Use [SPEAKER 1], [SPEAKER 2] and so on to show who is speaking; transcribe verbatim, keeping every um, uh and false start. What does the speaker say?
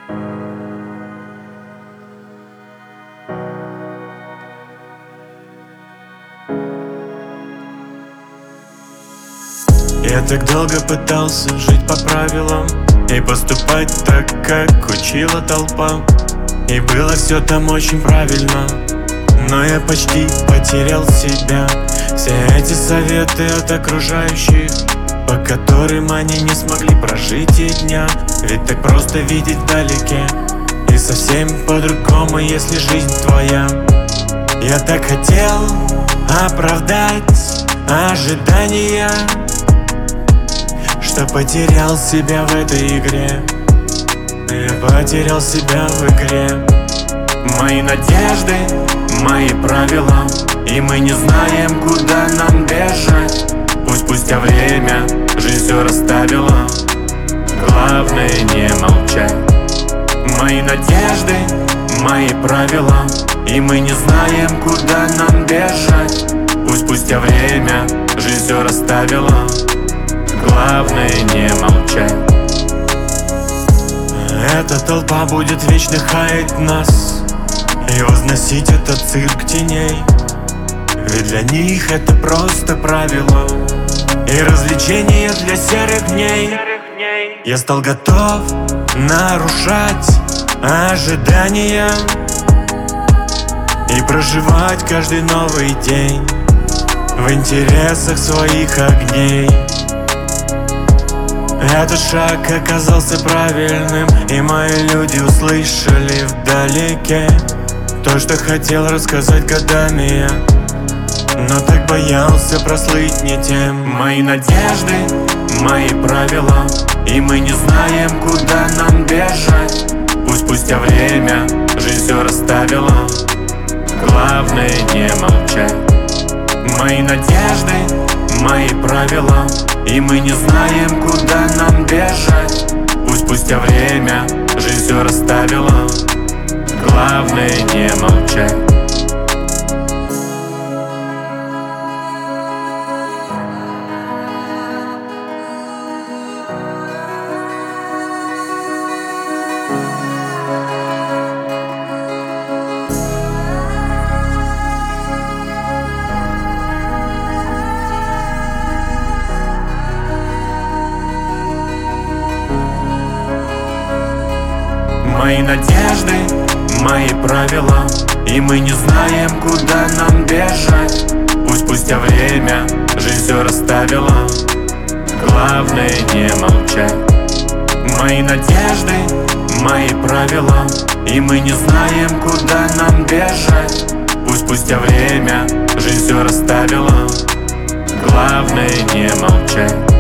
[SPEAKER 1] Я так долго пытался жить по правилам и поступать так, как учила толпа. И было все там очень правильно, но я почти потерял себя. Все эти советы от окружающих, по которым они не смогли прожить и дня. Ведь так просто видеть вдалеке, и совсем по-другому, если жизнь твоя. Я так хотел оправдать ожидания, что потерял себя в этой игре. Я потерял себя в игре. Мои надежды, мои правила, и мы не знаем, куда нам бежать. Пусть спустя время жизнь все расставила, главное не молчать. Мои надежды, мои правила, и мы не знаем, куда нам бежать. Пусть спустя время жизнь все расставила, главное не молчать. Эта толпа будет вечно хаять нас и возносить этот цирк теней. Ведь для них это просто правило и развлечение для серых дней. Я стал готов нарушать ожидания и проживать каждый новый день в интересах своих огней. Этот шаг оказался правильным, и мои люди услышали вдалеке то, что хотел рассказать годами я, но так боялся прослыть не тем. Мои надежды, мои правила, и мы не знаем, куда нам бежать. Пусть спустя время жизнь все расставила, главное не молчать. Мои надежды, мои правила, и мы не знаем, куда нам бежать. Пусть спустя время жизнь все расставила, главное не молчать. Мои надежды, мои правила, и мы не знаем, куда нам бежать. Пусть спустя время жизнь все расставила, главное не молчать. Мои надежды, мои правила, и мы не знаем, куда нам бежать. Пусть спустя время жизнь все расставила, главное не молчать.